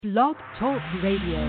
Blog Talk Radio.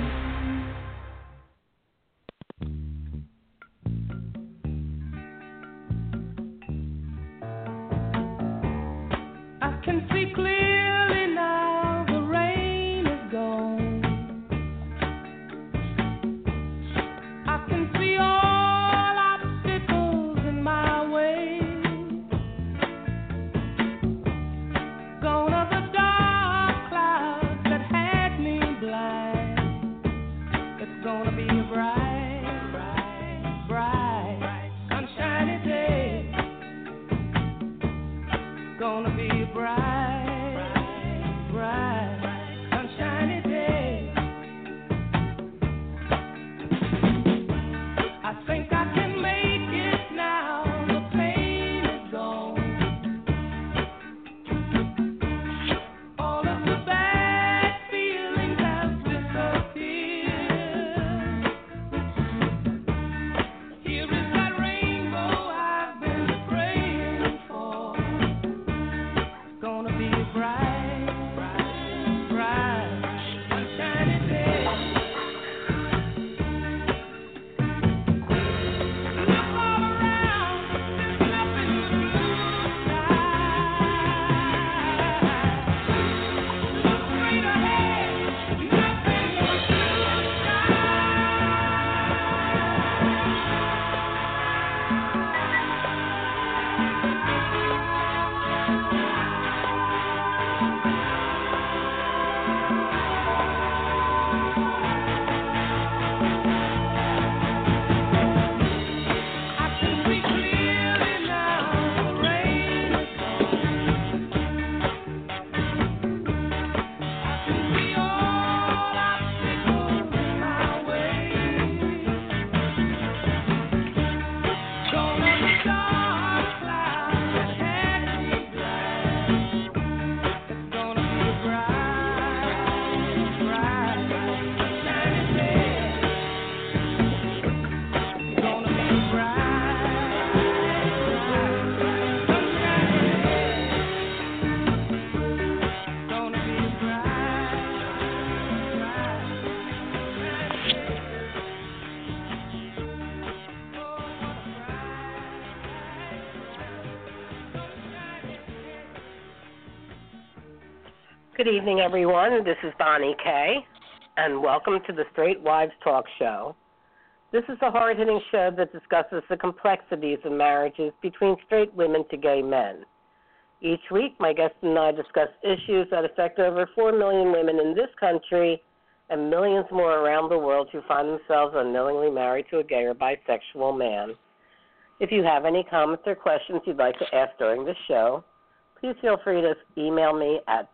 Good evening, everyone. This is Bonnie Kay, and welcome to the Straight Wives Talk Show. This is a hard-hitting show that discusses the complexities of marriages between straight women to gay men. Each week, my guests and I discuss issues that affect over 4 million women in this country and millions more around the world who find themselves unknowingly married to a gay or bisexual man. If you have any comments or questions you'd like to ask during the show, please feel free to email me at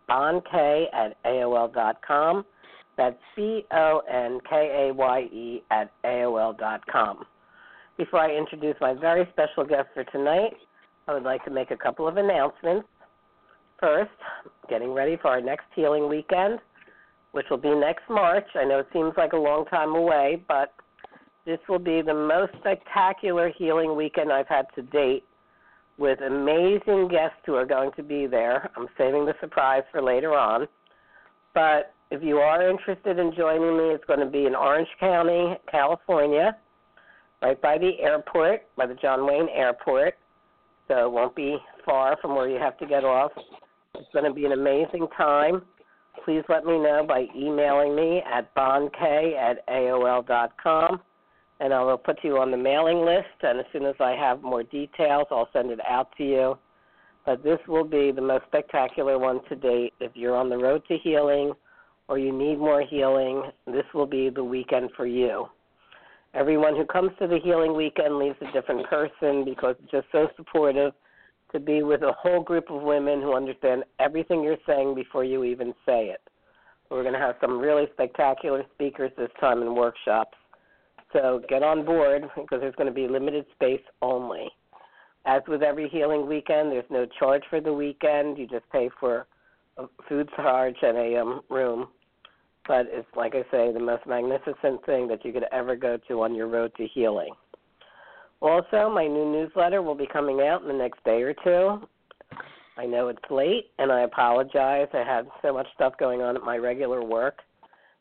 bonkay@aol.com. That's BONKAYE@AOL.com. Before I introduce my very special guest for tonight, I would like to make a couple of announcements. First, getting ready for our next healing weekend, which will be next March. I know it seems like a long time away, but this will be the most spectacular healing weekend I've had to date, with amazing guests who are going to be there. I'm saving the surprise for later on. But if you are interested in joining me, it's going to be in Orange County, California, right by the airport, by the John Wayne Airport. So it won't be far from where you have to get off. It's going to be an amazing time. Please let me know by emailing me at bonkay@aol.com. And I will put you on the mailing list, and as soon as I have more details, I'll send it out to you. But this will be the most spectacular one to date. If you're on the road to healing or you need more healing, this will be the weekend for you. Everyone who comes to the healing weekend leaves a different person because it's just so supportive to be with a whole group of women who understand everything you're saying before you even say it. We're going to have some really spectacular speakers this time in workshops. So get on board because there's going to be limited space only. As with every healing weekend, there's no charge for the weekend. You just pay for a food charge and a room. But it's, like I say, the most magnificent thing that you could ever go to on your road to healing. Also, my new newsletter will be coming out in the next day or two. I know it's late, and I apologize. I had so much stuff going on at my regular work.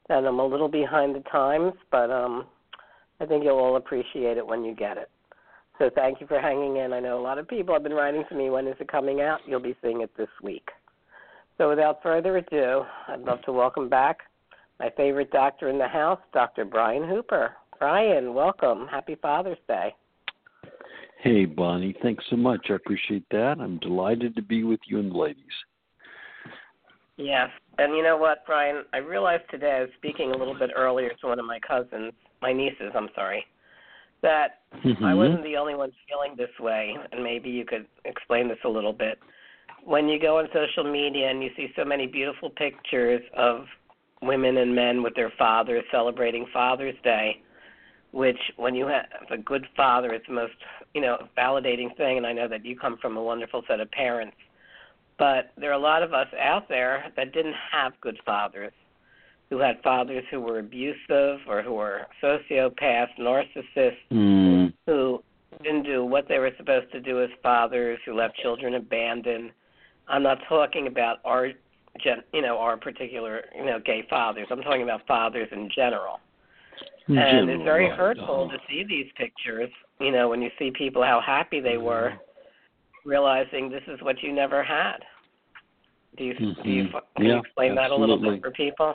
And I'm a little behind the times, but I think you'll all appreciate it when you get it. So thank you for hanging in. I know a lot of people have been writing to me, when is it coming out? You'll be seeing it this week. So without further ado, I'd love to welcome back my favorite doctor in the house, Dr. Brian Hooper. Brian, welcome. Happy Father's Day. Hey, Bonnie. Thanks so much. I appreciate that. I'm delighted to be with you and the ladies. Yes. And you know what, Brian? I realized today, I was speaking a little bit earlier to one of my nieces, that I wasn't the only one feeling this way, and maybe you could explain this a little bit. When you go on social media and you see so many beautiful pictures of women and men with their fathers celebrating Father's Day, which when you have a good father, it's the most, validating thing, and I know that you come from a wonderful set of parents. But there are a lot of us out there that didn't have good fathers, who had fathers who were abusive or who were sociopaths, narcissists, who didn't do what they were supposed to do as fathers, who left children abandoned. I'm not talking about our particular, gay fathers. I'm talking about fathers in general. And it's very hurtful to see these pictures, when you see people, how happy they were, realizing this is what you never had. Can you explain that a little bit for people?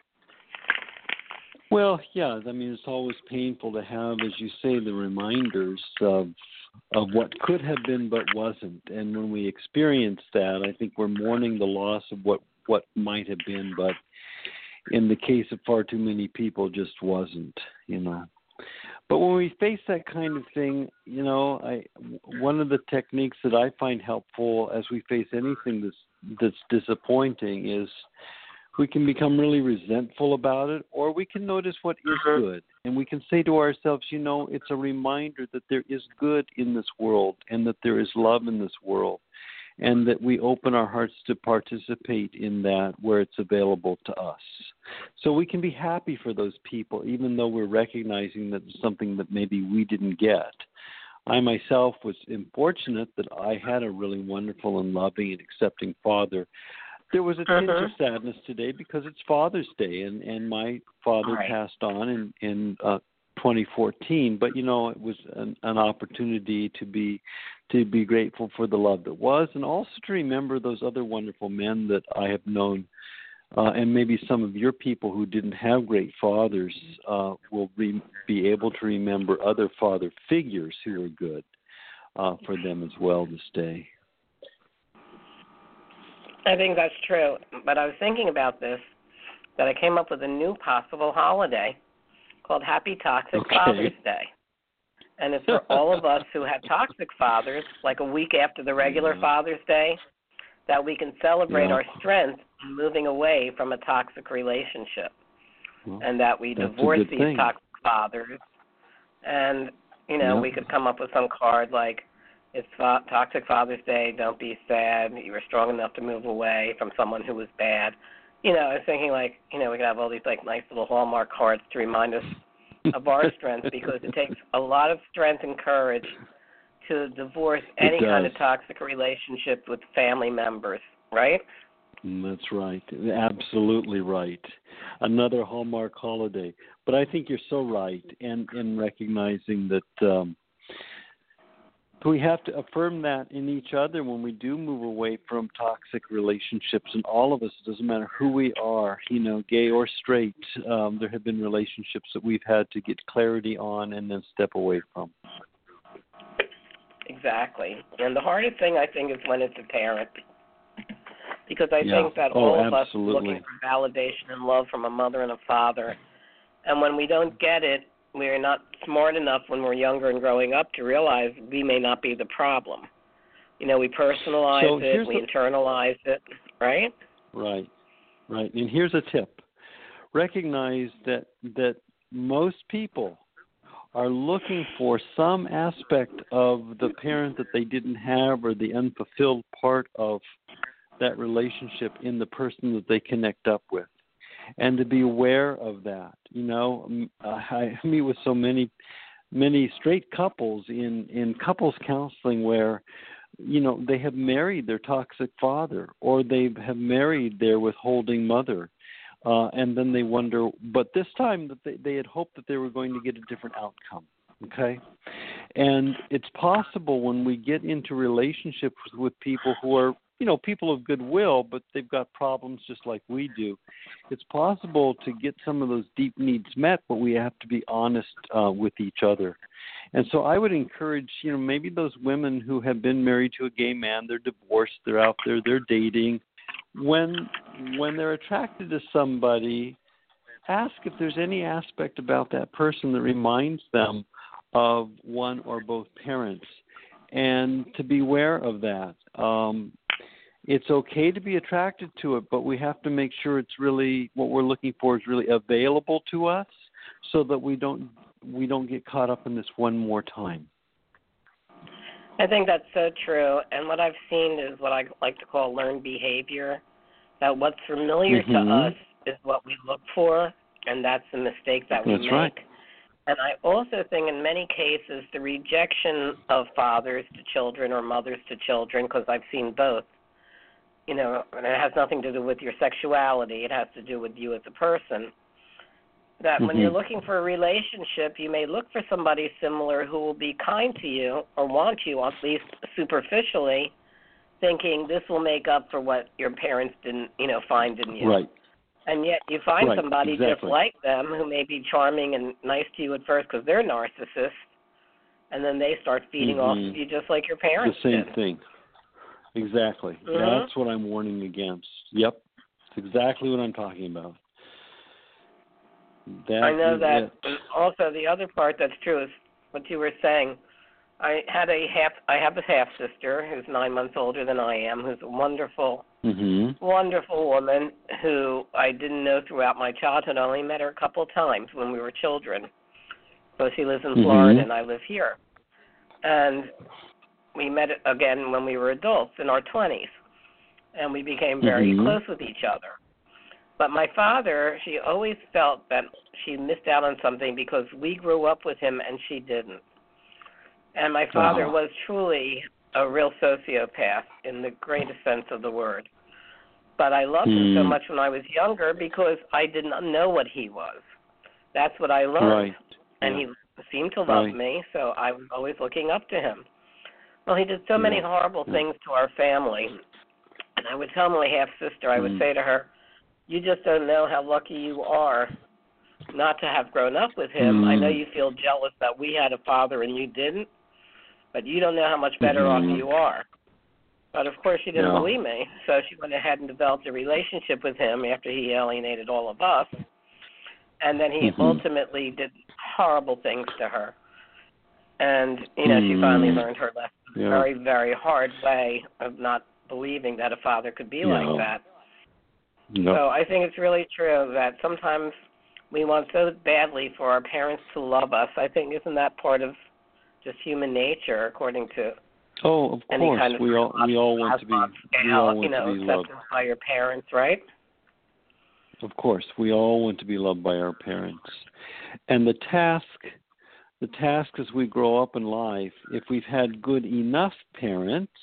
Well, yeah. I mean, it's always painful to have, as you say, the reminders of what could have been but wasn't. And when we experience that, I think we're mourning the loss of what might have been, but in the case of far too many people, just wasn't. But when we face that kind of thing, one of the techniques that I find helpful as we face anything that's disappointing is we can become really resentful about it, or we can notice what is good. And we can say to ourselves, it's a reminder that there is good in this world and that there is love in this world, and that we open our hearts to participate in that where it's available to us. So we can be happy for those people, even though we're recognizing that it's something that maybe we didn't get. I myself was fortunate that I had a really wonderful and loving and accepting father. There was a tinge of sadness today because it's Father's Day, and my father passed on in 2014. But it was an opportunity to be grateful for the love that was, and also to remember those other wonderful men that I have known, and maybe some of your people who didn't have great fathers will be able to remember other father figures who were good for them as well this day. I think that's true, but I was thinking about this, that I came up with a new possible holiday called Happy Toxic Father's Day. And it's for all of us who had toxic fathers, like a week after the regular Father's Day, that we can celebrate our strength in moving away from a toxic relationship, and that we divorce these toxic fathers. And, we could come up with some card like, it's Toxic Father's Day, don't be sad, you were strong enough to move away from someone who was bad. I was thinking we could have all these nice little Hallmark cards to remind us of our strength, because it takes a lot of strength and courage to divorce any kind of toxic relationship with family members, right? That's right. Absolutely right. Another Hallmark holiday. But I think you're so right in recognizing that we have to affirm that in each other when we do move away from toxic relationships. And all of us, it doesn't matter who we are, gay or straight, there have been relationships that we've had to get clarity on and then step away from. Exactly. And the hardest thing, I think, is when it's a parent. Because I think that all of us are looking for validation and love from a mother and a father. And when we don't get it, we're not smart enough when we're younger and growing up to realize we may not be the problem. We personalize it, we internalize it, right? Right. And here's a tip. Recognize that most people are looking for some aspect of the parent that they didn't have, or the unfulfilled part of that relationship in the person that they connect up with. And to be aware of that. I meet with so many straight couples in couples counseling where, they have married their toxic father, or they have married their withholding mother, and then they wonder, but this time that they had hoped that they were going to get a different outcome, okay? And it's possible when we get into relationships with people who are, people of goodwill, but they've got problems just like we do. It's possible to get some of those deep needs met, but we have to be honest with each other. And so I would encourage, maybe those women who have been married to a gay man, they're divorced, they're out there, they're dating. When they're attracted to somebody, ask if there's any aspect about that person that reminds them of one or both parents, and to beware of that. It's okay to be attracted to it, but we have to make sure it's really what we're looking for is really available to us, so that we don't get caught up in this one more time. I think that's so true. And what I've seen is what I like to call learned behavior, that what's familiar to us is what we look for, and that's the mistake that we That's make. right. And I also think in many cases the rejection of fathers to children or mothers to children, because I've seen both, and it has nothing to do with your sexuality. It has to do with you as a person. That when you're looking for a relationship, you may look for somebody similar who will be kind to you or want you, at least superficially, thinking this will make up for what your parents didn't, find in you. Right. And yet you find somebody exactly. just like them who may be charming and nice to you at first because they're narcissists, and then they start feeding off of you just like your parents The same did. thing. Exactly. That's what I'm warning against. Yep. It's exactly what I'm talking about. I know that. Also, the other part that's true is what you were saying. I have a half sister who's 9 months older than I am, who's a wonderful, wonderful woman who I didn't know throughout my childhood. I only met her a couple of times when we were children. So she lives in Florida and I live here. And we met again when we were adults in our 20s, and we became very close with each other. But my father, she always felt that she missed out on something because we grew up with him and she didn't. And my father was truly a real sociopath in the greatest sense of the word. But I loved him so much when I was younger because I didn't know what he was. That's what I learned. Right. And he seemed to love me, so I was always looking up to him. Well, he did so many horrible things to our family. And I would tell my half-sister, I would say to her, you just don't know how lucky you are not to have grown up with him. I know you feel jealous that we had a father and you didn't, but you don't know how much better off you are. But, of course, she didn't believe me, so she went ahead and developed a relationship with him after he alienated all of us. And then he ultimately did horrible things to her. And, she finally learned her lesson. A very, very hard way of not believing that a father could be like that. So I think it's really true that sometimes we want so badly for our parents to love us. I think, isn't that part of just human nature, according to of any course. kind of we all want to be acceptance loved by your parents, right? Of course, we all want to be loved by our parents. And the task as we grow up in life, if we've had good enough parents,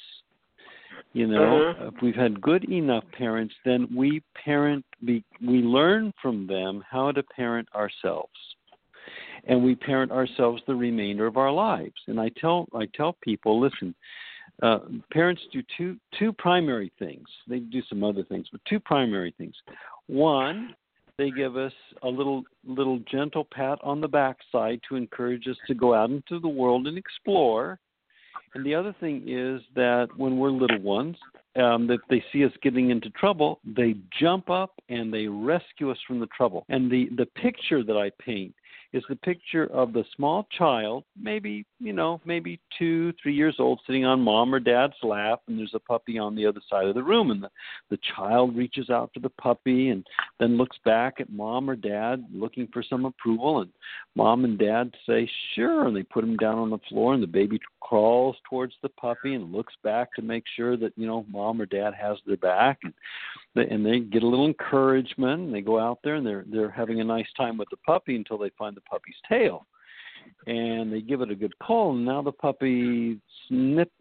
if we've had good enough parents, then we learn from them how to parent ourselves. And we parent ourselves the remainder of our lives. And I tell people, listen, parents do two primary things. They do some other things, but two primary things. One, they give us a little gentle pat on the backside to encourage us to go out into the world and explore. And the other thing is that when we're little ones, that they see us getting into trouble, they jump up and they rescue us from the trouble. And the picture that I paint is the picture of the small child, maybe 2-3 years old, sitting on mom or dad's lap, and there's a puppy on the other side of the room, and the child reaches out to the puppy and then looks back at mom or dad looking for some approval, and mom and dad say, sure, and they put him down on the floor, and the baby crawls towards the puppy and looks back to make sure that, mom or dad has their back, and they get a little encouragement, and they go out there, and they're having a nice time with the puppy until they find the puppy's tail. And they give it a good pull, and now the puppy nips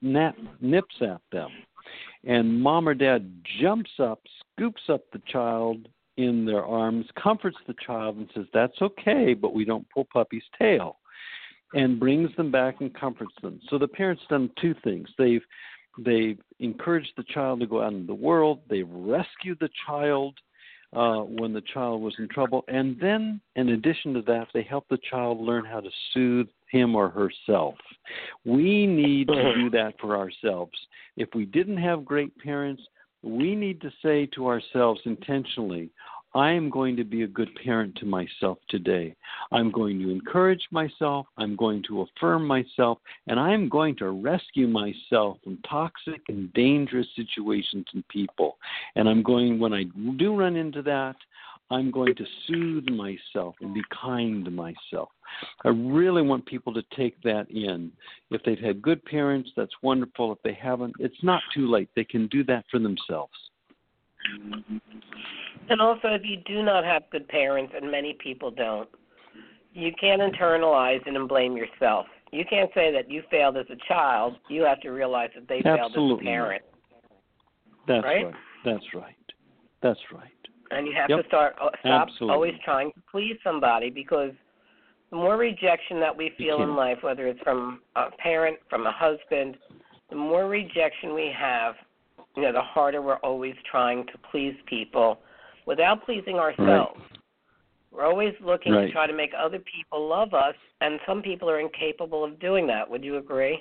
at them. And mom or dad jumps up, scoops up the child, in their arms, comforts the child and says, that's okay, but we don't pull puppy's tail, and brings them back and comforts them. So the parents done two things. They've encouraged the child to go out into the world. They've rescued the child when the child was in trouble. And then, in addition to that, they help the child learn how to soothe him or herself. We need to do that for ourselves. If we didn't have great parents, we need to say to ourselves intentionally, I am going to be a good parent to myself today. I'm going to encourage myself. I'm going to affirm myself. And I'm going to rescue myself from toxic and dangerous situations and people. And I'm going, when I do run into that, I'm going to soothe myself and be kind to myself. I really want people to take that in. If they've had good parents, that's wonderful. If they haven't, it's not too late. They can do that for themselves. And also, if you do not have good parents, and many people don't, you can't internalize it and blame yourself. You can't say that you failed as a child. You have to realize that they failed as a parent. That's right. That's right. That's right. And you have to stop Absolutely. always trying to please somebody, because the more rejection that we feel in life, whether it's from a parent, from a husband, the more rejection we have, the harder we're always trying to please people without pleasing ourselves. Right. We're always looking to try to make other people love us, and some people are incapable of doing that. Would you agree?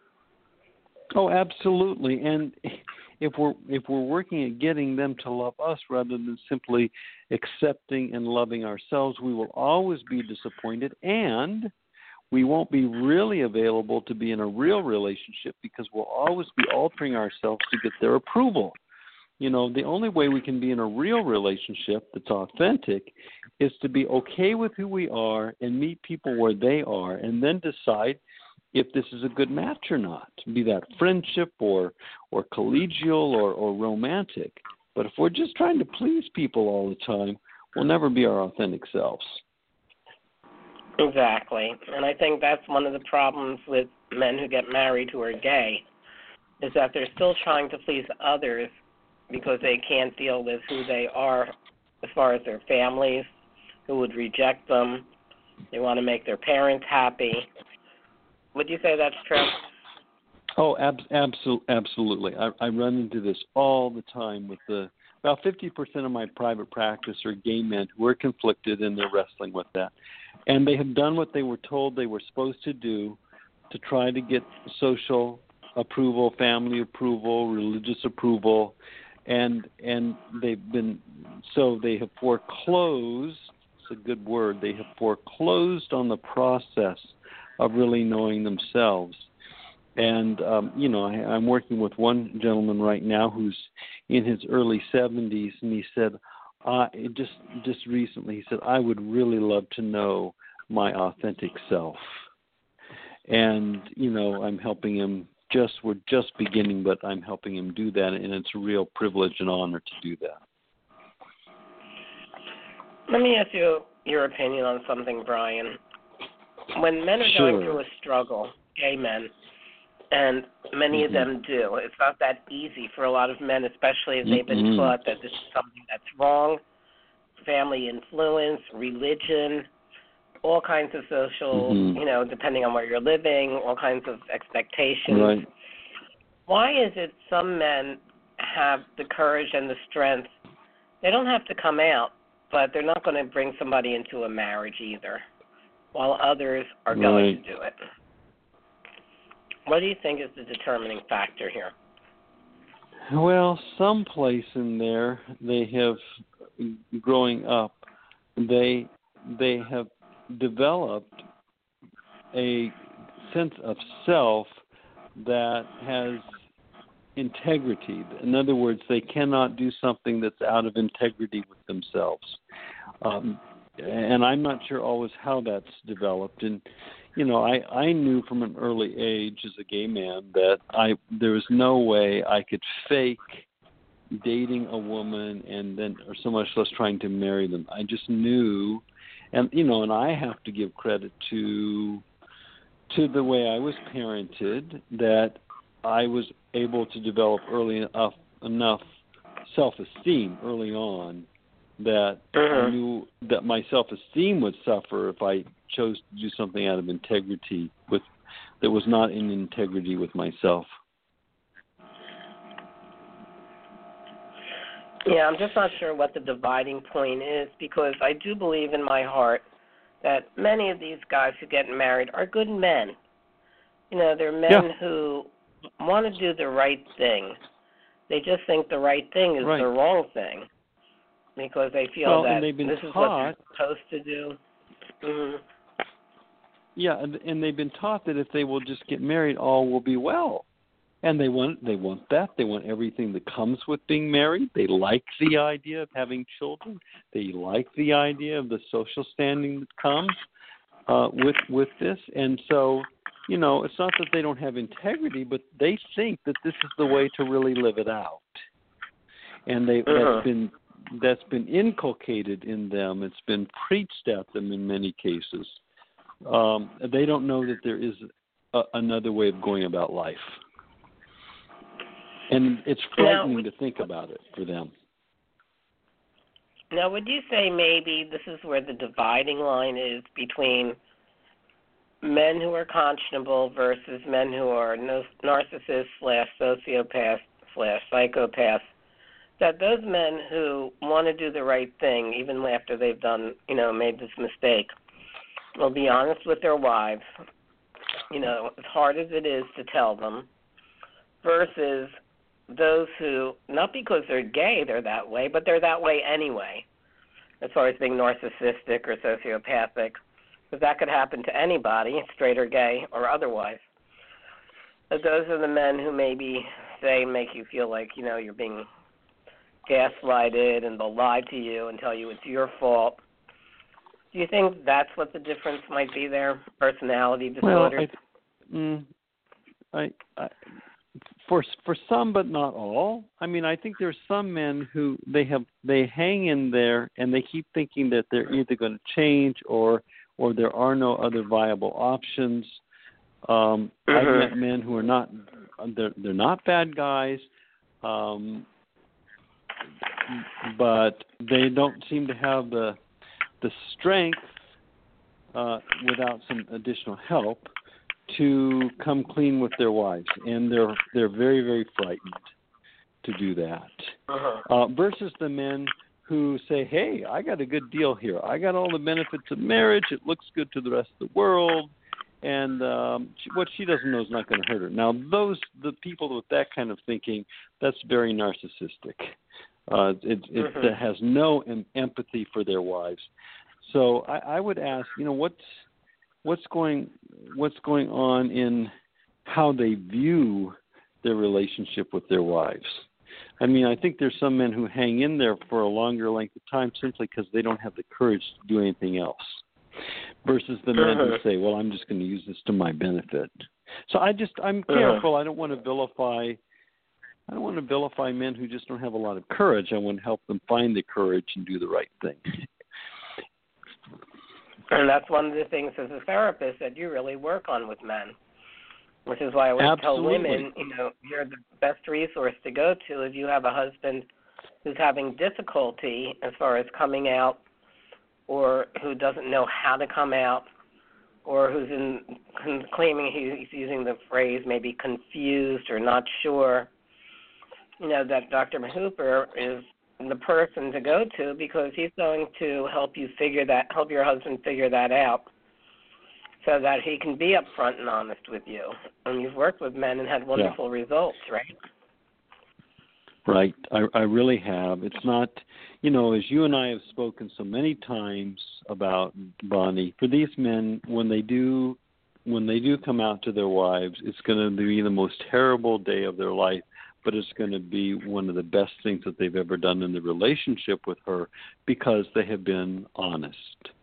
Oh, absolutely. And if we're working at getting them to love us rather than simply accepting and loving ourselves, we will always be disappointed, and we won't be really available to be in a real relationship, because we'll always be altering ourselves to get their approval. The only way we can be in a real relationship that's authentic is to be okay with who we are and meet people where they are, and then decide if this is a good match or not, be that friendship or collegial or romantic. But if we're just trying to please people all the time, we'll never be our authentic selves. Exactly. And I think that's one of the problems with men who get married who are gay, is that they're still trying to please others because they can't deal with who they are as far as their families, who would reject them. They want to make their parents happy. Would you say that's true? Oh, absolutely. I run into this all the time with about 50% of my private practice are gay men who are conflicted, and they're wrestling with that. And they have done what they were told they were supposed to do to try to get social approval, family approval, religious approval, and they have foreclosed, it's a good word, they have foreclosed on the process of really knowing themselves. And, I'm working with one gentleman right now who's in his early 70s, and he said, just recently, he said, I would really love to know my authentic self. And, I'm helping him, we're just beginning, but I'm helping him do that, and it's a real privilege and honor to do that. Let me ask you your opinion on something, Brian. When men are going through a struggle, gay men, and many of them do, it's not that easy for a lot of men, especially if they've been taught that this is something that's wrong, family influence, religion, all kinds of social, depending on where you're living, all kinds of expectations. Right. Why is it some men have the courage and the strength? They don't have to come out, but they're not going to bring somebody into a marriage either, while others are going to do it. What do you think is the determining factor here? Well, someplace in there, they have, growing up, they have developed a sense of self that has integrity. In other words, they cannot do something that's out of integrity with themselves. And I'm not sure always how that's developed. And, I knew from an early age as a gay man that there was no way I could fake dating a woman or so much less trying to marry them. I just knew, and I have to give credit to the way I was parented, that I was able to develop early enough self-esteem early on that I knew that my self-esteem would suffer if I chose to do something out of integrity that was not in integrity with myself. Yeah, I'm just not sure what the dividing point is, because I do believe in my heart that many of these guys who get married are good men. You know, they're men who want to do the right thing. They just think the right thing is the wrong thing because they feel that this is what they're supposed to do. Mm-hmm. Yeah, and they've been taught that if they will just get married, all will be well. And they want that. They want everything that comes with being married. They like the idea of having children. They like the idea of the social standing that comes with this. And so, you know, it's not that they don't have integrity, but they think that this is the way to really live it out. And that's been inculcated in them. It's been preached at them in many cases. They don't know that there is another way of going about life. And it's frightening to think about it for them. Now, would you say maybe this is where the dividing line is between men who are conscionable versus men who are narcissists/sociopaths/psychopaths, that those men who want to do the right thing, even after they've done, made this mistake, will be honest with their wives, as hard as it is to tell them, versus those who, not because they're gay, they're that way, but they're that way anyway, as far as being narcissistic or sociopathic, because that could happen to anybody, straight or gay or otherwise. But those are the men who maybe make you feel like, you're being gaslighted, and they'll lie to you and tell you it's your fault. Do you think that's what the difference might be there, personality disorders? Well, For some, but not all. I mean, I think there's some men who they hang in there and they keep thinking that they're either going to change or there are no other viable options. I've met men who are not they're not bad guys, but they don't seem to have the strength without some additional help to come clean with their wives, and they're very, very frightened to do that. Versus the men who say, "Hey, I got a good deal here. I got all the benefits of marriage. It looks good to the rest of the world, and what she doesn't know is not going to hurt her." Now, the people with that kind of thinking, that's very narcissistic. It has no empathy for their wives. So I would ask, what's going on in how they view their relationship with their wives? I mean, I think there's some men who hang in there for a longer length of time simply because they don't have the courage to do anything else, versus the men who say, "Well, I'm just going to use this to my benefit." So I'm careful. I don't want to vilify men who just don't have a lot of courage. I want to help them find the courage and do the right thing. And that's one of the things as a therapist that you really work on with men, which is why I always tell women, you're the best resource to go to if you have a husband who's having difficulty as far as coming out, or who doesn't know how to come out, or who's claiming he's using the phrase maybe confused or not sure. That Dr. Hooper is the person to go to, because he's going to help your husband figure that out, so that he can be upfront and honest with you. And you've worked with men and had wonderful results, right? Right. I really have. It's not, as you and I have spoken so many times about, Bonnie, for these men, when they do come out to their wives, it's going to be the most terrible day of their life, but it's going to be one of the best things that they've ever done in the relationship with her, because they have been honest.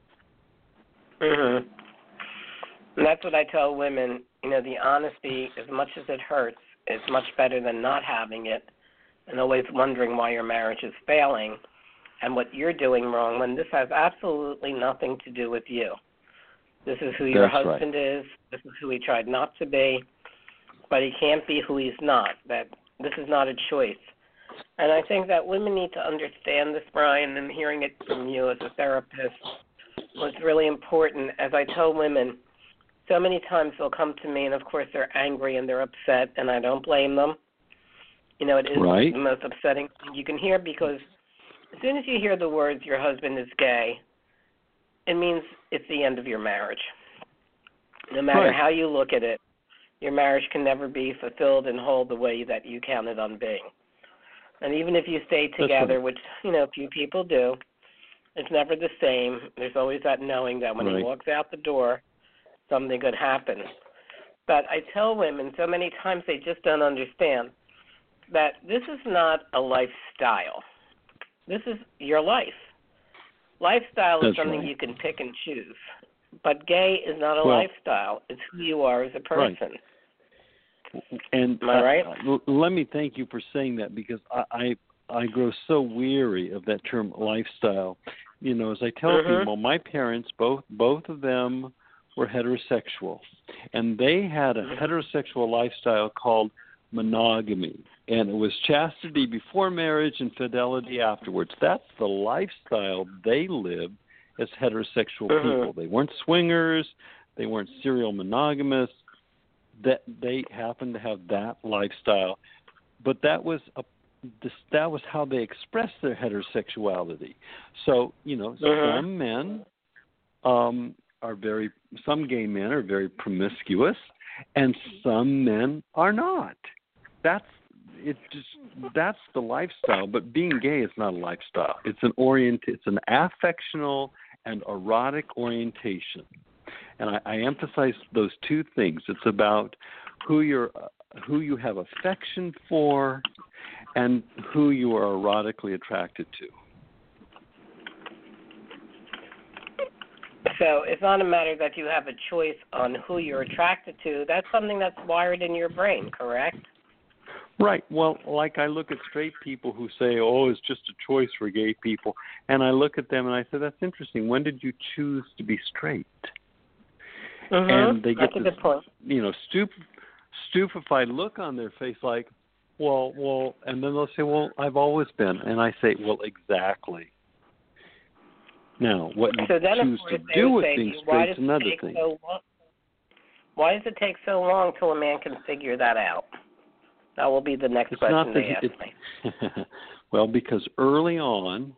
And that's what I tell women. The honesty, as much as it hurts, is much better than not having it and always wondering why your marriage is failing and what you're doing wrong, when this has absolutely nothing to do with you. This is who your husband is. This is who he tried not to be. But he can't be who he's not. That this is not a choice. And I think that women need to understand this, Brian, and hearing it from you as a therapist was really important. As I tell women, so many times they'll come to me, and of course they're angry and they're upset, and I don't blame them. You know, it is Right. the most upsetting thing you can hear, because as soon as you hear the words your husband is gay, it means it's the end of your marriage. No matter Right. how you look at it, your marriage can never be fulfilled and whole the way that you counted on being. And even if you stay together, right. which, you know, few people do, it's never the same. There's always that knowing that when Right. he walks out the door, something good happens. But I tell women so many times they just don't understand that this is not a lifestyle. This is your life. Lifestyle is That's something right. you can pick and choose. But gay is not a Well, lifestyle. It's who you are as a person. And Am I right? let me thank you for saying that, because I grow so weary of that term lifestyle. You know, as I tell Mhm. people, my parents, both of them were heterosexual, and they had a heterosexual lifestyle called monogamy, and it was chastity before marriage and fidelity afterwards. That's the lifestyle they lived as heterosexual people. They weren't swingers, they weren't serial monogamists. That they happened to have that lifestyle, but that was how they expressed their heterosexuality. So, you know, some men some gay men are very promiscuous, and some men are not. That's the lifestyle. But being gay is not a lifestyle. It's an affectional and erotic orientation. And I emphasize those two things. It's about who you have affection for, and who you are erotically attracted to. So it's not a matter that you have a choice on who you're attracted to. That's something that's wired in your brain, correct? Right. Well, like I look at straight people who say, "Oh, it's just a choice for gay people," and I look at them and I say, "That's interesting. When did you choose to be straight?" And they get That's a this, good point. you know, stupefied look on their face, like, well, and then they'll say, "Well, I've always been," and I say, "Well, exactly." Now, what you So then, choose of to course, they do would with say, being why straight does is another it take thing. so long? Why does it take so long till a man can figure that out? That will be the next It's question not they that ask me. well, because early on,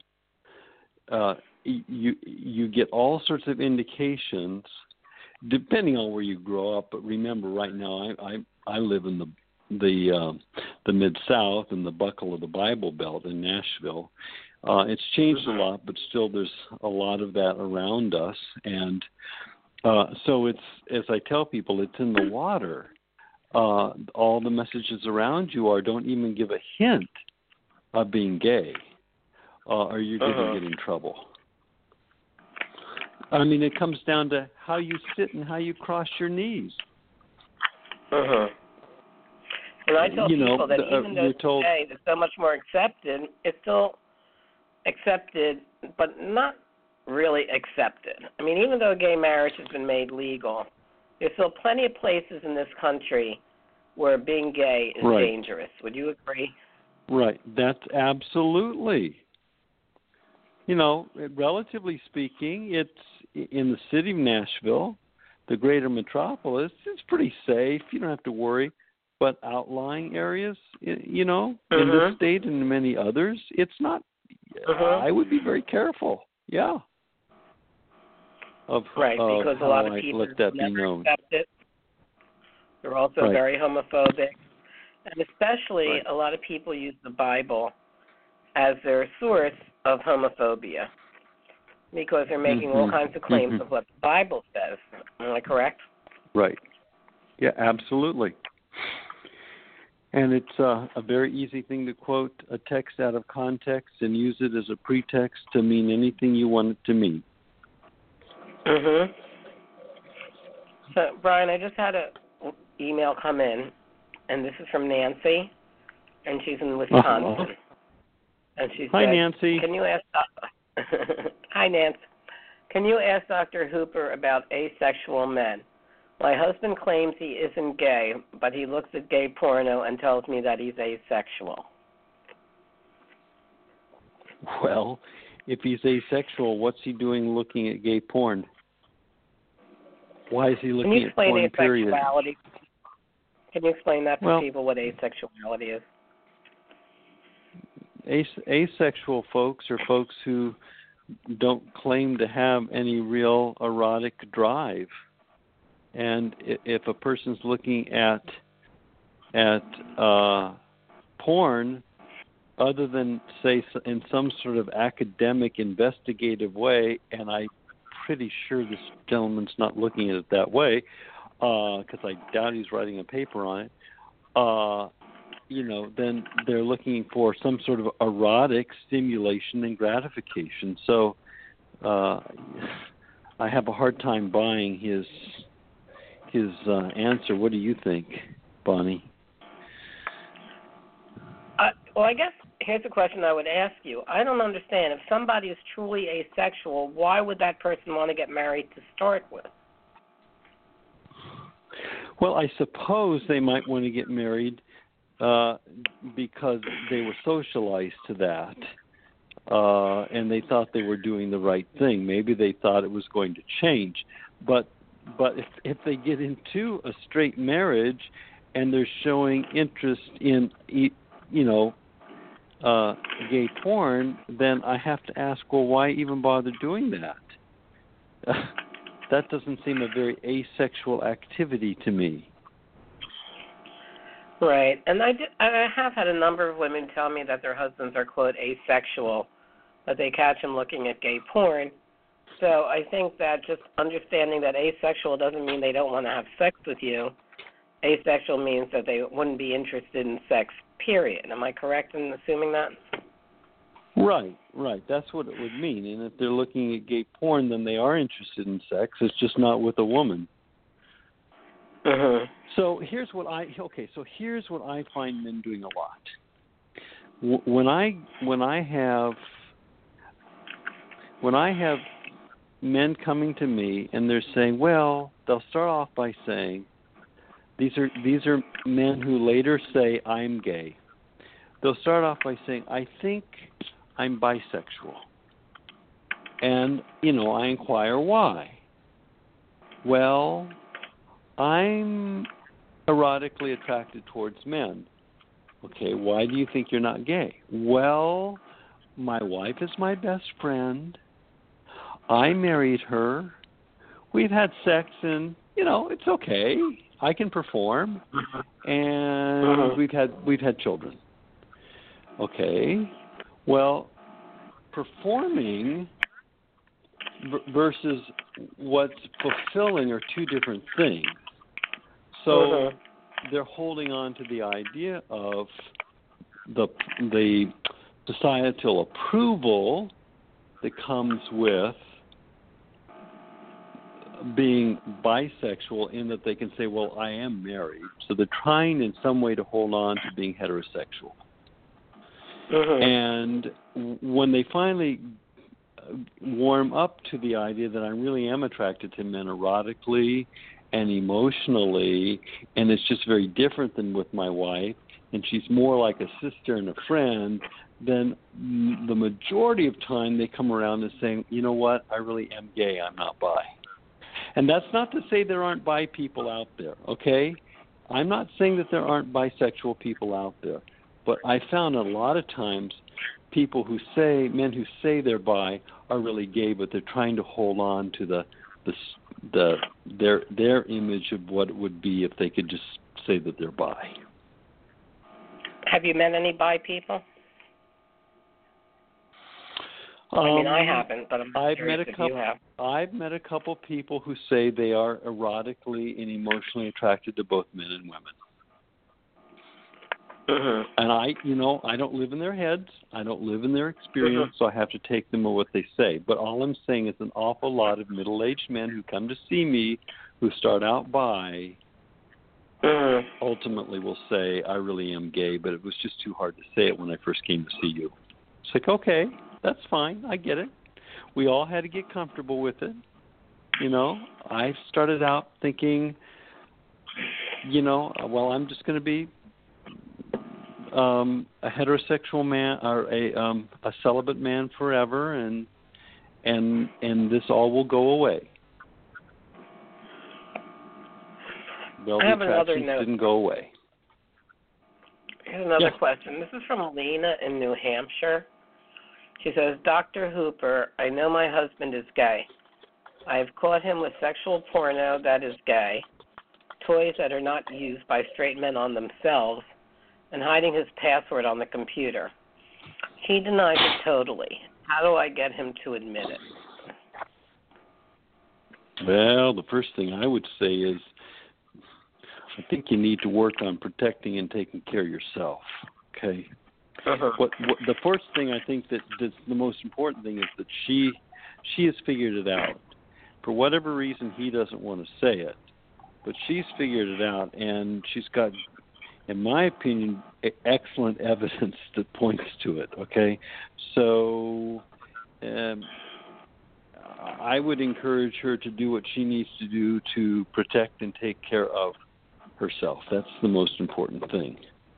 you get all sorts of indications, depending on where you grow up. But remember, right now, I live in the Mid-South, in the buckle of the Bible Belt in Nashville. It's changed a lot, but still there's a lot of that around us. And so it's, as I tell people, it's in the water. All the messages around you don't even give a hint of being gay, or you're going to get in trouble. I mean, it comes down to how you sit and how you cross your knees. And I tell people that even though today it's so much more accepted, it's still accepted, but not really accepted. I mean, even though gay marriage has been made legal, there's still plenty of places in this country where being gay is dangerous. Would you agree? Right. That's absolutely. You know, relatively speaking, it's in the city of Nashville, the greater metropolis, it's pretty safe. You don't have to worry. But outlying areas, you know, in this state and in many others, it's not. I would be very careful. Yeah. Because a lot of people let that never be known. accept it. They're also very homophobic. And especially a lot of people use the Bible as their source of homophobia because they're making all kinds of claims of what the Bible says. Am I correct? Right. Yeah, absolutely. And it's a very easy thing to quote a text out of context and use it as a pretext to mean anything you want it to mean. So, Brian, I just had an email come in, and this is from Nancy, and she's in Wisconsin. And she said, "Hi, Nancy. Can you ask Hi, Nancy. Can you ask Dr. Hooper about asexual men? My husband claims he isn't gay, but he looks at gay porno and tells me that he's asexual." Well, if he's asexual, what's he doing looking at gay porn? Why is he looking at porn, period? Asexuality? Can you explain that to people, what asexuality is? Asexual folks are folks who don't claim to have any real erotic drive. And if a person's looking at porn, other than, say, in some sort of academic, investigative way, and I'm pretty sure this gentleman's not looking at it that way, because I doubt he's writing a paper on it, then they're looking for some sort of erotic stimulation and gratification. So I have a hard time buying his answer. What do you think, Bonnie? Well, I guess here's a question I would ask you. I don't understand. If somebody is truly asexual, why would that person want to get married to start with? Well, I suppose they might want to get married because they were socialized to that, and they thought they were doing the right thing. Maybe they thought it was going to change. But if they get into a straight marriage and they're showing interest in, gay porn, then I have to ask, well, why even bother doing that? That doesn't seem a very asexual activity to me. Right. And I have had a number of women tell me that their husbands are, quote, asexual, that they catch them looking at gay porn. So I think that just understanding that asexual doesn't mean they don't want to have sex with you. Asexual means that they wouldn't be interested in sex, period. Am I correct in assuming that? Right. That's what it would mean. And if they're looking at gay porn, then they are interested in sex. It's just not with a woman. Uh-huh. So here's what I find men doing a lot. When I have men coming to me and they're saying, well, they'll start off by saying, these are men who later say, I'm gay. They'll start off by saying, I think I'm bisexual. And, I inquire why. Well, I'm erotically attracted towards men. Okay, why do you think you're not gay? Well, my wife is my best friend. I married her. We've had sex and, it's okay. I can perform. And we've had children. Okay. Well, performing versus what's fulfilling are two different things. So they're holding on to the idea of the societal approval that comes with being bisexual, in that they can say, well, I am married. So they're trying in some way to hold on to being heterosexual. And when they finally warm up to the idea that I really am attracted to men erotically and emotionally, and it's just very different than with my wife, and she's more like a sister and a friend, then the majority of time they come around and saying, you know what, I really am gay, I'm not bi. And that's not to say there aren't bi people out there, okay? I'm not saying that there aren't bisexual people out there. But I found a lot of times men who say they're bi are really gay, but they're trying to hold on to their image of what it would be if they could just say that they're bi. Have you met any bi people? I haven't, but I'm curious if you have. I've met a couple people who say they are erotically and emotionally attracted to both men and women. And I don't live in their heads. I don't live in their experience, so I have to take them at what they say. But all I'm saying is an awful lot of middle-aged men who come to see me, who start out bi, ultimately will say, I really am gay, but it was just too hard to say it when I first came to see you. It's like, okay, that's fine. I get it. We all had to get comfortable with it. I started out thinking, well, I'm just going to be a heterosexual man or a celibate man forever, and this all will go away. Well, I the have another attractions note. didn't go away. Here's another Yeah. question. This is from Lena in New Hampshire. She says, Dr. Hooper, I know my husband is gay. I have caught him with sexual porno that is gay, toys that are not used by straight men on themselves, and hiding his password on the computer. He denies it totally. How do I get him to admit it? Well, the first thing I would say is I think you need to work on protecting and taking care of yourself, okay? What the first thing I think that's the most important thing is that she has figured it out. For whatever reason, he doesn't want to say it, but she's figured it out, and she's got, in my opinion, excellent evidence that points to it, okay? So I would encourage her to do what she needs to do to protect and take care of herself. That's the most important thing.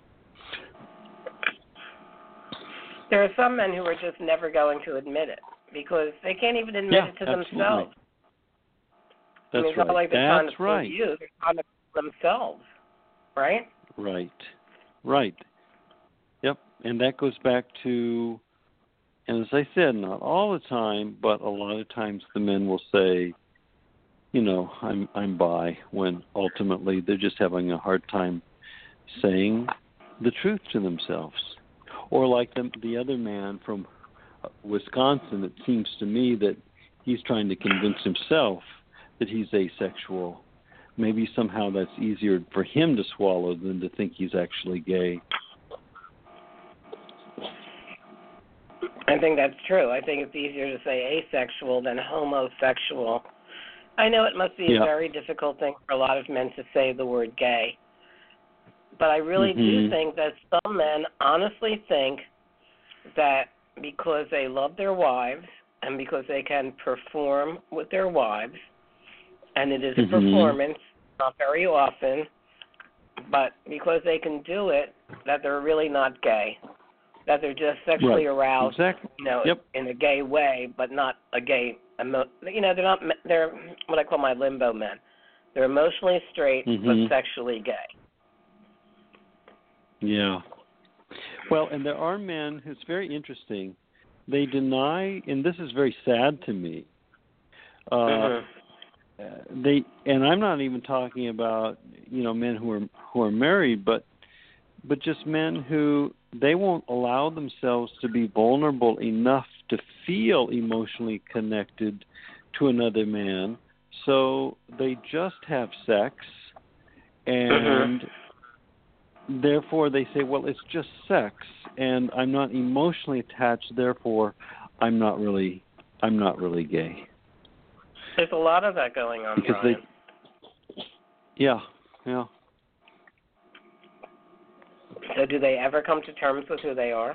There are some men who are just never going to admit it because they can't even admit it to themselves. That's it's not right. like they're trying to right. fool you. They're trying to fool themselves, right? Right. Yep. And that goes back to, and as I said, not all the time, but a lot of times the men will say, you know, I'm bi, when ultimately they're just having a hard time saying the truth to themselves. Or like the other man from Wisconsin, it seems to me that he's trying to convince himself that he's asexual. Maybe somehow that's easier for him to swallow than to think he's actually gay. I think that's true. I think it's easier to say asexual than homosexual. I know it must be a very difficult thing for a lot of men to say the word gay. But I really do think that some men honestly think that because they love their wives and because they can perform with their wives, and it is a performance, not very often, but because they can do it, that they're really not gay, that they're just sexually aroused, you know, in a gay way, but not a gay, you know, they're what I call my limbo men. They're emotionally straight, but sexually gay. Yeah. Well, and there are men who's very interesting. They deny, and this is very sad to me. And I'm not even talking about, you know, men who are married, but just men who they won't allow themselves to be vulnerable enough to feel emotionally connected to another man. So they just have sex, and therefore they say, well, it's just sex, and I'm not emotionally attached, therefore I'm not really gay. There's a lot of that going on, because Brian. Yeah. So do they ever come to terms with who they are?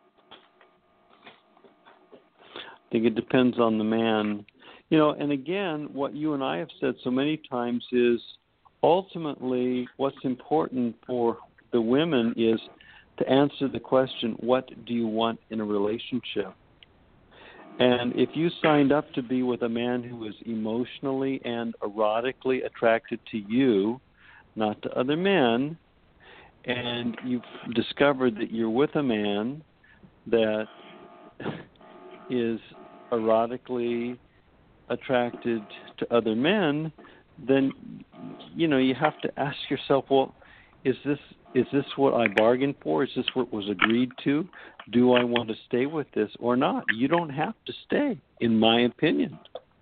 I think it depends on the man. You know, and again, what you and I have said so many times is ultimately what's important for the women is to answer the question, what do you want in a relationship? And if you signed up to be with a man who is emotionally and erotically attracted to you, not to other men, and you've discovered that you're with a man that is erotically attracted to other men, then, you know, you have to ask yourself, well, is this what I bargained for? Is this what was agreed to? Do I want to stay with this or not? You don't have to stay, in my opinion.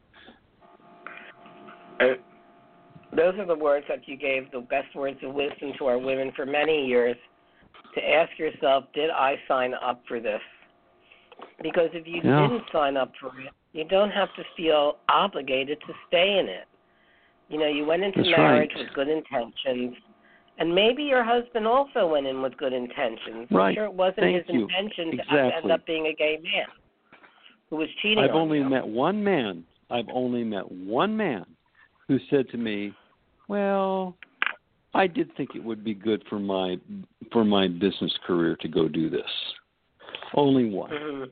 Those are the words that you gave, the best words of wisdom to our women for many years, to ask yourself, did I sign up for this? Because if you didn't sign up for it, you don't have to feel obligated to stay in it. You know, you went into marriage with good intentions, and maybe your husband also went in with good intentions. I'm sure it wasn't his intention to end up being a gay man who was cheating on you. I've only met one man who said to me, well, I did think it would be good for my business career to go do this. Only one. Mm-hmm.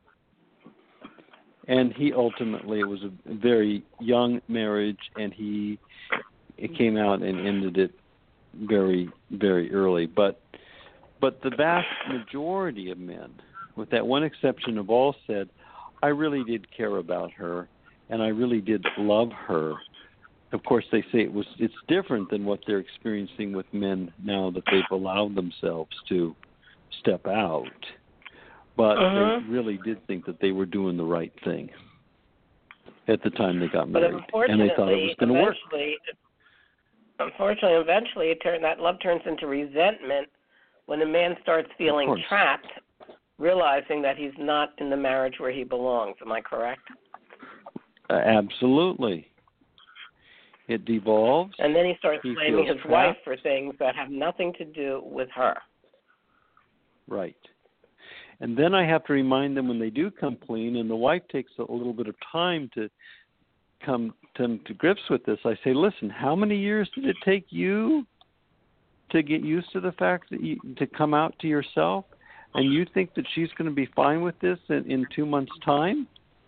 And he ultimately, it was a very young marriage, and it came out and ended it very, very early. But the vast majority of men, with that one exception of all, said, I really did care about her, and I really did love her. Of course, they say it's different than what they're experiencing with men now that they've allowed themselves to step out. But they really did think that they were doing the right thing at the time they got married, and they thought it was going to work. Unfortunately, eventually, that love turns into resentment when a man starts feeling trapped, realizing that he's not in the marriage where he belongs. Am I correct? Absolutely. It devolves. And then he starts blaming his wife for things that have nothing to do with her. Right. And then I have to remind them when they do come clean, and the wife takes a little bit of time to come to grips with this. I say, listen, how many years did it take you to get used to the fact that to come out to yourself? And you think that she's going to be fine with this in 2 months' time?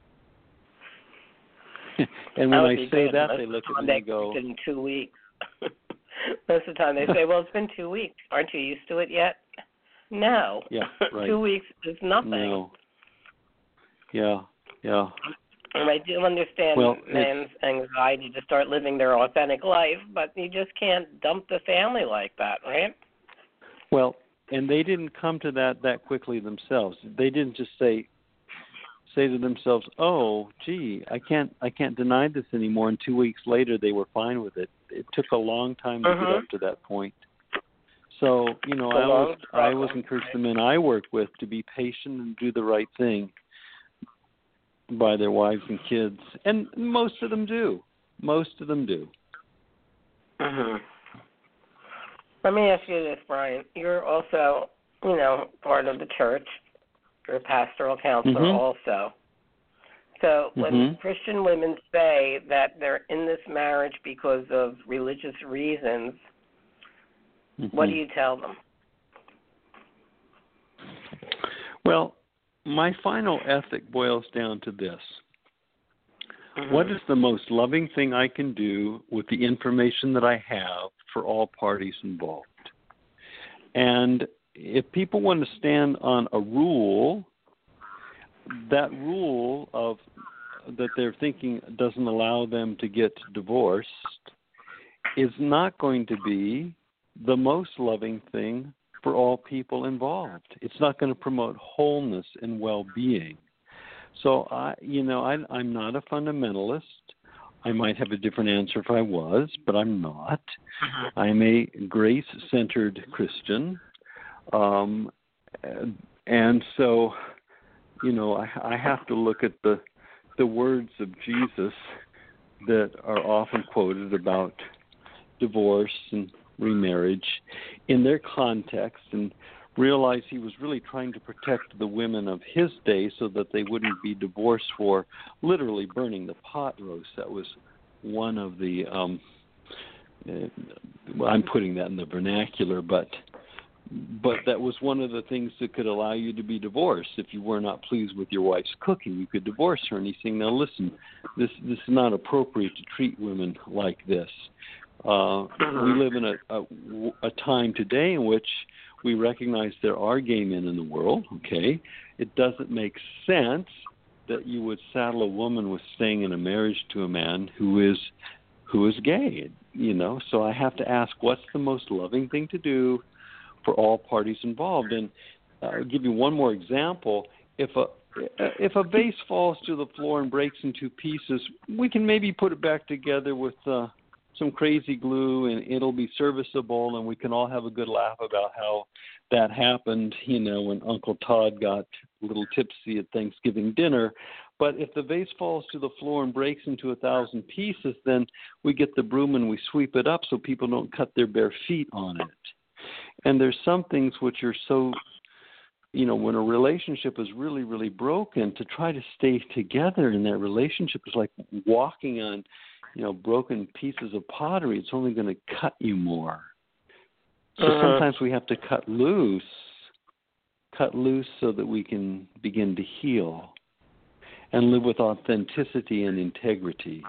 And when I say that, they look at me and go, in 2 weeks. Most of the time they say, well, it's been 2 weeks. Aren't you used to it yet? No. Yeah, right. 2 weeks is nothing. No. Yeah, yeah. And I do understand men's anxiety to start living their authentic life, but you just can't dump the family like that, right? Well, and they didn't come to that quickly themselves. They didn't just say to themselves, "Oh, gee, I can't deny this anymore." And 2 weeks later, they were fine with it. It took a long time to get up to that point. So, I always encourage the men I work with to be patient and do the right thing by their wives and kids, and most of them do. Mm-hmm. Let me ask you this, Brian. You're also, part of the church. You're a pastoral counselor also. So when Christian women say that they're in this marriage because of religious reasons, what do you tell them? Well, my final ethic boils down to this. What is the most loving thing I can do with the information that I have for all parties involved? And if people want to stand on a rule, that rule that they're thinking doesn't allow them to get divorced is not going to be the most loving thing for all people involved. It's not going to promote wholeness and well-being. So I'm not a fundamentalist. I might have a different answer if I was, but I'm not. I'm a grace-centered Christian. And so, I have to look at the words of Jesus that are often quoted about divorce and remarriage in their context and realize he was really trying to protect the women of his day so that they wouldn't be divorced for literally burning the pot roast. That was one of the, I'm putting that in the vernacular, but that was one of the things that could allow you to be divorced. If you were not pleased with your wife's cooking, you could divorce her. And he's saying, now listen, this is not appropriate to treat women like this. We live in a time today in which we recognize there are gay men in the world, okay? It doesn't make sense that you would saddle a woman with staying in a marriage to a man who is gay, So I have to ask, what's the most loving thing to do for all parties involved? And I'll give you one more example. If a vase falls to the floor and breaks in two pieces, we can maybe put it back together with some crazy glue, and it'll be serviceable, and we can all have a good laugh about how that happened, when Uncle Todd got a little tipsy at Thanksgiving dinner. But if the vase falls to the floor and breaks into 1,000 pieces, then we get the broom and we sweep it up so people don't cut their bare feet on it. And there's some things which are so, when a relationship is really, really broken, to try to stay together in that relationship is like walking on broken pieces of pottery. It's only going to cut you more. So sometimes we have to cut loose so that we can begin to heal and live with authenticity and integrity.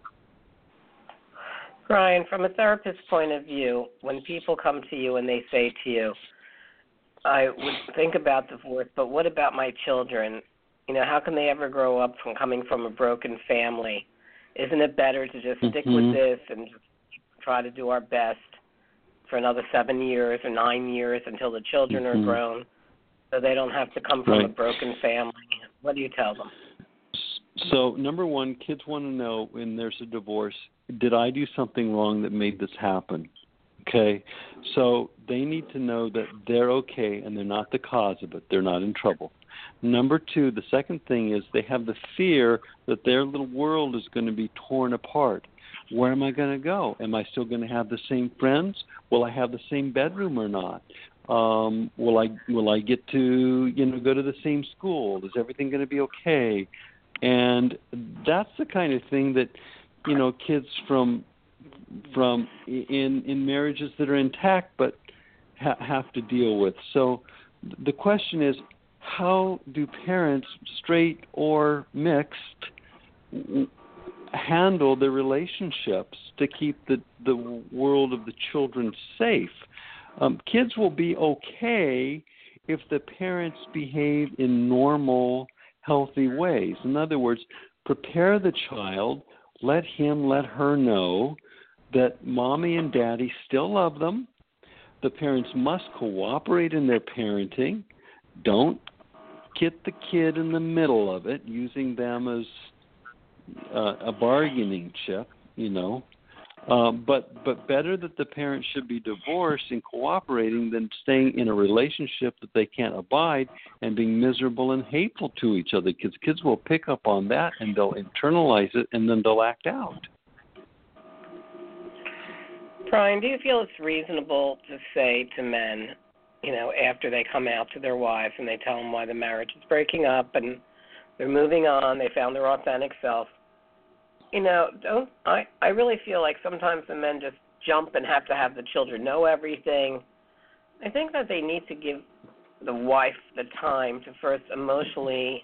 Brian, from a therapist's point of view, when people come to you and they say to you, I would think about divorce, but what about my children? How can they ever grow up from coming from a broken family? Isn't it better to just stick with this and just try to do our best for another 7 years or 9 years until the children are grown so they don't have to come from a broken family? What do you tell them? So, number one, kids want to know when there's a divorce, did I do something wrong that made this happen? Okay? So they need to know that they're okay and they're not the cause of it. They're not in trouble. Number two, the second thing is they have the fear that their little world is going to be torn apart. Where am I going to go? Am I still going to have the same friends? Will I have the same bedroom or not? Will I get to go to the same school? Is everything going to be okay? And that's the kind of thing that kids from in marriages that are intact but have to deal with. So the question is, how do parents, straight or mixed, handle their relationships to keep the world of the children safe? Kids will be okay if the parents behave in normal, healthy ways. In other words, prepare the child, let her know that mommy and daddy still love them. The parents must cooperate in their parenting. Don't get the kid in the middle of it, using them as a bargaining chip, But better that the parents should be divorced and cooperating than staying in a relationship that they can't abide and being miserable and hateful to each other. Because kids will pick up on that and they'll internalize it and then they'll act out. Brian, do you feel it's reasonable to say to men, after they come out to their wives and they tell them why the marriage is breaking up and they're moving on, they found their authentic self, I really feel like sometimes the men just jump and have to have the children know everything. I think that they need to give the wife the time to first emotionally,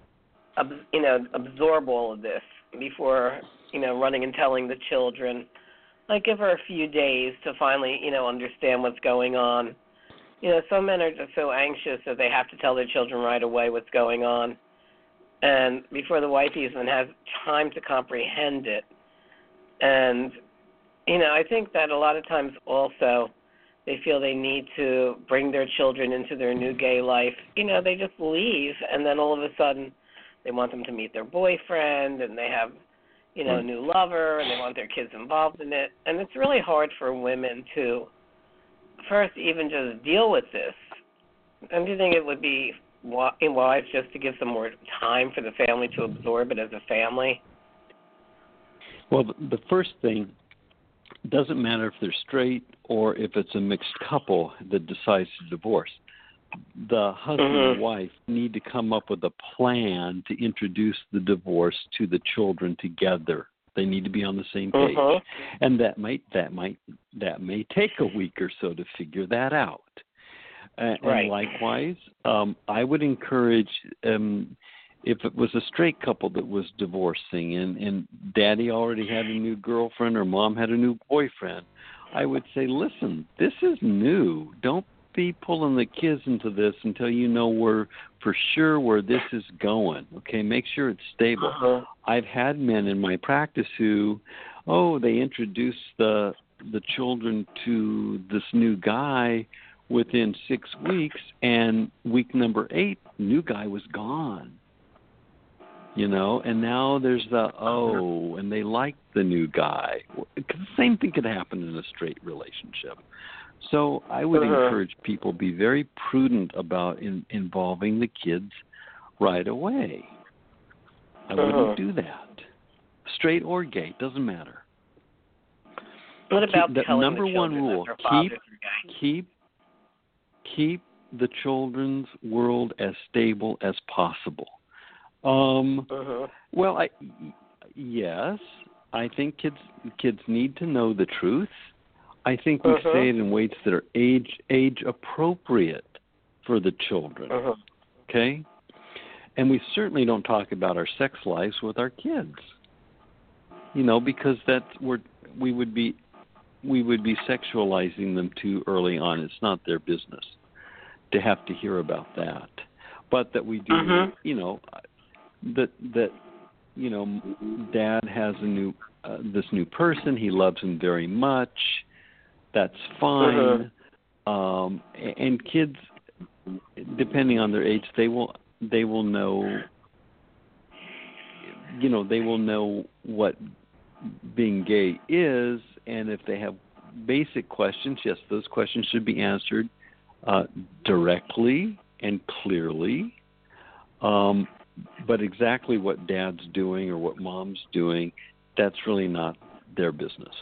absorb all of this before, running and telling the children. Like, give her a few days to finally, understand what's going on. Some men are just so anxious that they have to tell their children right away what's going on. And before the wife even has time to comprehend it. And, I think that a lot of times also they feel they need to bring their children into their new gay life. They just leave, and then all of a sudden they want them to meet their boyfriend, and they have, a new lover, and they want their kids involved in it. And it's really hard for women to first even just deal with this. And do you think it would be wise just to give some more time for the family to absorb it as a family? Well, the first thing, it doesn't matter if they're straight or if it's a mixed couple that decides to divorce. The husband and wife need to come up with a plan to introduce the divorce to the children together. They need to be on the same page, and that may take a week or so to figure that out. And likewise, I would encourage, if it was a straight couple that was divorcing and daddy already had a new girlfriend or mom had a new boyfriend, I would say, listen, this is new. Don't be pulling the kids into this until you know for sure where this is going. Okay, make sure it's stable. I've had men in my practice who, they introduced the children to this new guy within 6 weeks, and week number 8, new guy was gone. And now there's and they like the new guy. The same thing could happen in a straight relationship. So I would encourage people to be very prudent about involving the kids right away. I wouldn't do that. Straight or gay, doesn't matter. What about the telling number the children one rule? that their fathers are gay? Keep the children's world as stable as possible. Well, yes, I think kids need to know the truth. I think we say it in weights that are age appropriate for the children. Okay? And we certainly don't talk about our sex lives with our kids. Because we would be sexualizing them too early on. It's not their business to have to hear about that. But that we do, Dad has this new person. He loves him very much. That's fine. And kids, depending on their age, they will know. They will know what being gay is, and if they have basic questions, yes, those questions should be answered directly and clearly. But exactly what Dad's doing or what Mom's doing, that's really not their business.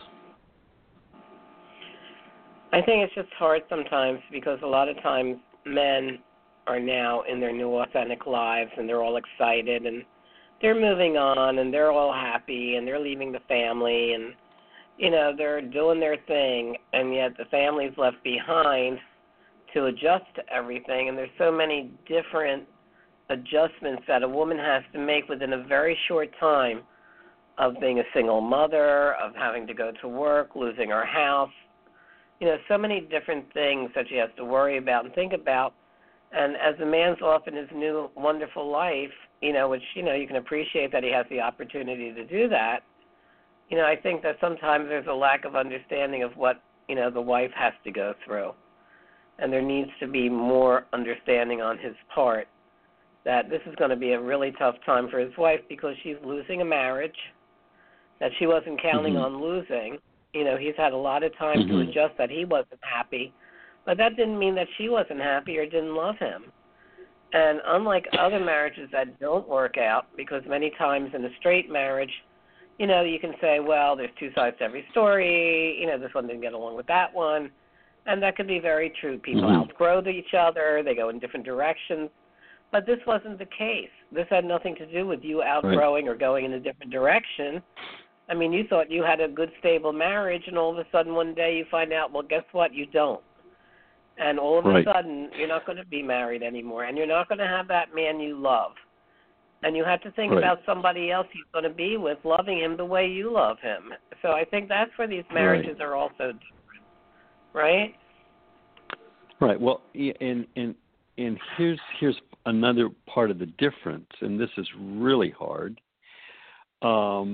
I think it's just hard sometimes because a lot of times men are now in their new authentic lives and they're all excited and they're moving on and they're all happy and they're leaving the family and, they're doing their thing, and yet the family's left behind to adjust to everything. And there's so many different adjustments that a woman has to make within a very short time of being a single mother, of having to go to work, losing her house. So many different things that she has to worry about and think about. And as a man's off in his new wonderful life, which, you can appreciate that he has the opportunity to do that, I think that sometimes there's a lack of understanding of what, the wife has to go through. And there needs to be more understanding on his part that this is going to be a really tough time for his wife because she's losing a marriage that she wasn't counting on losing. He's had a lot of time to adjust that he wasn't happy, but that didn't mean that she wasn't happy or didn't love him. And unlike other marriages that don't work out, because many times in a straight marriage, you can say, well, there's two sides to every story, this one didn't get along with that one, and that could be very true. People outgrow each other, they go in different directions, but this wasn't the case. This had nothing to do with you outgrowing or going in a different direction. I mean, you thought you had a good, stable marriage, and all of a sudden one day you find out, well, guess what? You don't. And all of a sudden you're not going to be married anymore, and you're not going to have that man you love. And you have to think about somebody else you're going to be with, loving him the way you love him. So I think that's where these marriages are also different, right? Right. Well, and here's another part of the difference, and this is really hard. The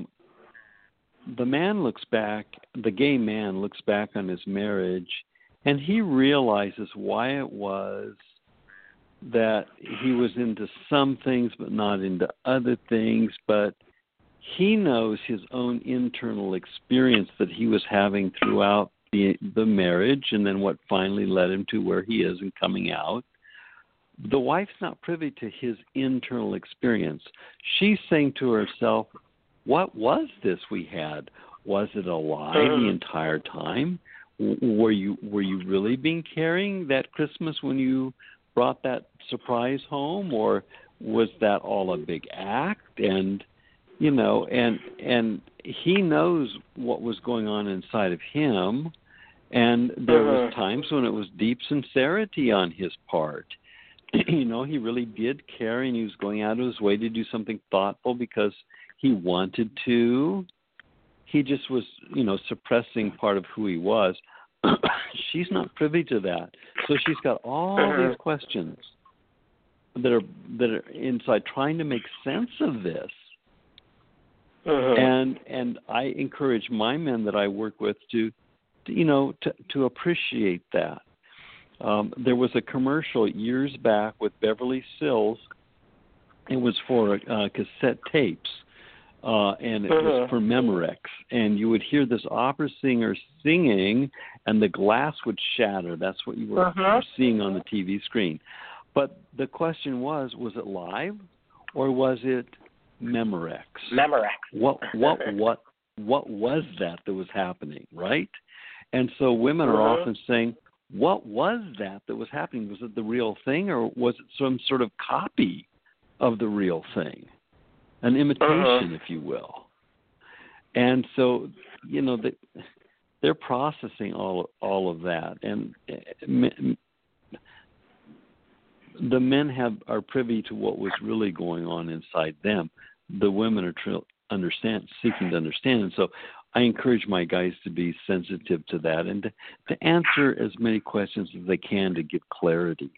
gay man looks back on his marriage, and he realizes why it was that he was into some things but not into other things, but he knows his own internal experience that he was having throughout the marriage and then what finally led him to where he is and coming out. The wife's not privy to his internal experience. She's saying to herself, what was this we had? Was it a lie the entire time? Were you really being caring that Christmas when you brought that surprise home, or was that all a big act? And and he knows what was going on inside of him, and there was times when it was deep sincerity on his part. He really did care, and he was going out of his way to do something thoughtful because he wanted to. He just was, suppressing part of who he was. She's not privy to that. So she's got all these questions that are inside trying to make sense of this. And I encourage my men that I work with to appreciate that. There was a commercial years back with Beverly Sills. It was for cassette tapes. And it was for Memorex, and you would hear this opera singer singing, and the glass would shatter. That's what you were seeing on the TV screen. But the question was it live, or was it Memorex? Memorex. What was that was happening, right? And so women are often saying, what was that was happening? Was it the real thing, or was it some sort of copy of the real thing? An imitation, if you will. And so, there they're processing all of that, and the men are privy to what was really going on inside them. The women are seeking to understand, and so I encourage my guys to be sensitive to that and to answer as many questions as they can to give clarity.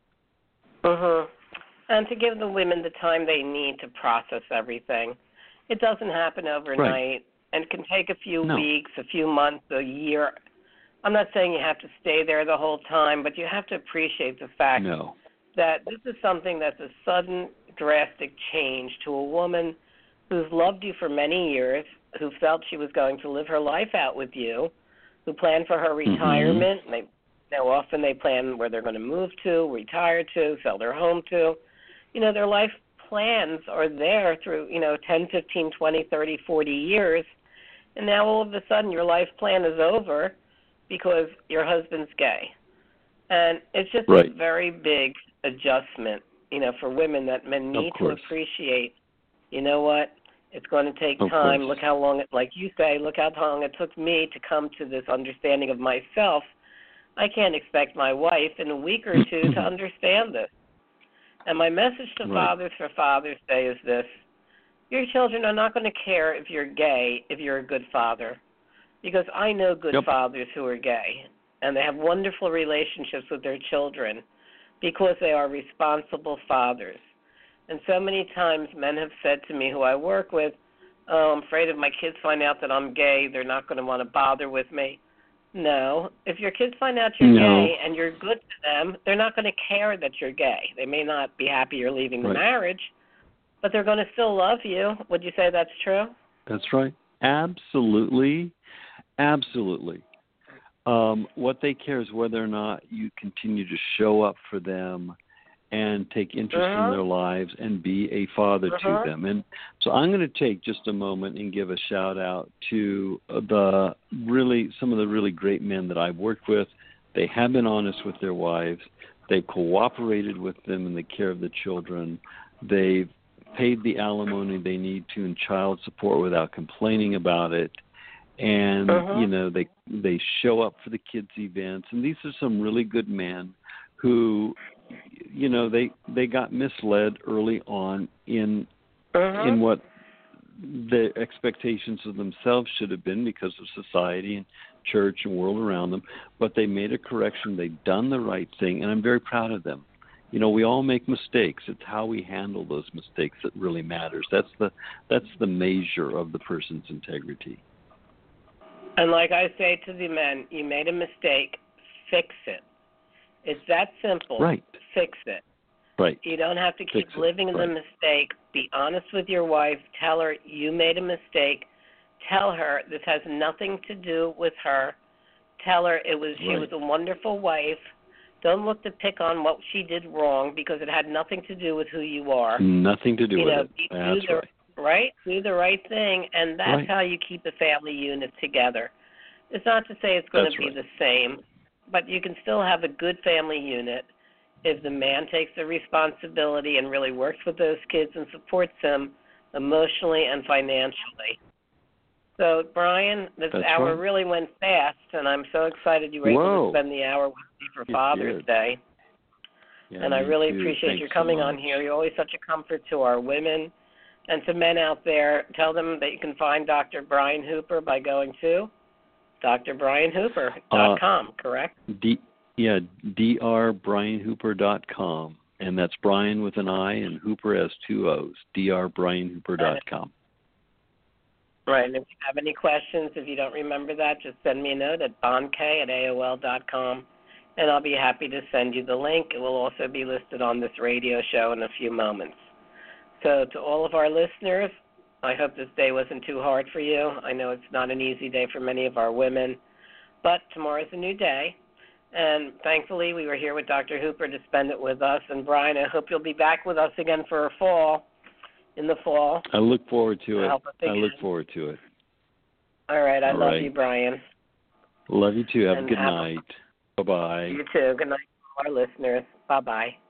And to give the women the time they need to process everything. It doesn't happen overnight, Right. and it can take a few weeks, a few months, a year. I'm not saying you have to stay there the whole time, but you have to appreciate the fact that this is something that's a sudden, drastic change to a woman who's loved you for many years, who felt she was going to live her life out with you, who planned for her retirement. Often they plan where they're going to move to, retire to, sell their home to. Their life plans are there through, 10, 15, 20, 30, 40 years. And now all of a sudden your life plan is over because your husband's gay. And it's just a very big adjustment, for women that men need to appreciate. You know what? It's going to take time. Look how long like you say, look how long it took me to come to this understanding of myself. I can't expect my wife in a week or two to understand this. And my message to fathers for Father's Day is this. Your children are not going to care if you're gay if you're a good father, because I know good fathers who are gay, and they have wonderful relationships with their children because they are responsible fathers. And so many times men have said to me who I work with, I'm afraid if my kids find out that I'm gay, they're not going to want to bother with me. No. If your kids find out you're gay and you're good to them, they're not going to care that you're gay. They may not be happy you're leaving the marriage, but they're going to still love you. Would you say that's true? That's right. Absolutely. Absolutely. What they care is whether or not you continue to show up for them and take interest in their lives and be a father to them. And so I'm going to take just a moment and give a shout out to some of the really great men that I've worked with. They have been honest with their wives. They've cooperated with them in the care of the children. They've paid the alimony they need to in child support without complaining about it. And, they show up for the kids' events. And these are some really good men who, they got misled early on in what the expectations of themselves should have been because of society and church and world around them. But they made a correction. They've done the right thing, and I'm very proud of them. We all make mistakes. It's how we handle those mistakes that really matters. That's the measure of the person's integrity. And like I say to the men, you made a mistake, fix it. It's that simple. Right. Fix it. Right. You don't have to keep living in the mistake. Be honest with your wife. Tell her you made a mistake. Tell her this has nothing to do with her. Tell her she was a wonderful wife. Don't look to pick on what she did wrong because it had nothing to do with who you are. Nothing to do with it. That's right. Do the right thing, and that's how you keep the family unit together. It's not to say it's going to be the same, but you can still have a good family unit if the man takes the responsibility and really works with those kids and supports them emotionally and financially. So, Brian, this hour really went fast, and I'm so excited you were able to spend the hour with me for Father's Day. Yeah, and I really too. appreciate Thanks your coming so on much. here. You're always such a comfort to our women. And to men out there, tell them that you can find Dr. Brian Hooper by going to drbrianhooper.com, correct? drbrianhooper.com. And that's Brian with an I and Hooper has two O's, drbrianhooper.com. Right, and if you have any questions, if you don't remember that, just send me a note at bonk@aol.com, and I'll be happy to send you the link. It will also be listed on this radio show in a few moments. So to all of our listeners, I hope this day wasn't too hard for you. I know it's not an easy day for many of our women, but tomorrow's a new day. And thankfully, we were here with Dr. Hooper to spend it with us. And, Brian, I hope you'll be back with us again for a fall, in the fall. I look forward to it. I look forward to it. All right. I love you, Brian. Love you, too. Have a good night. Bye-bye. You, too. Good night to our listeners. Bye-bye.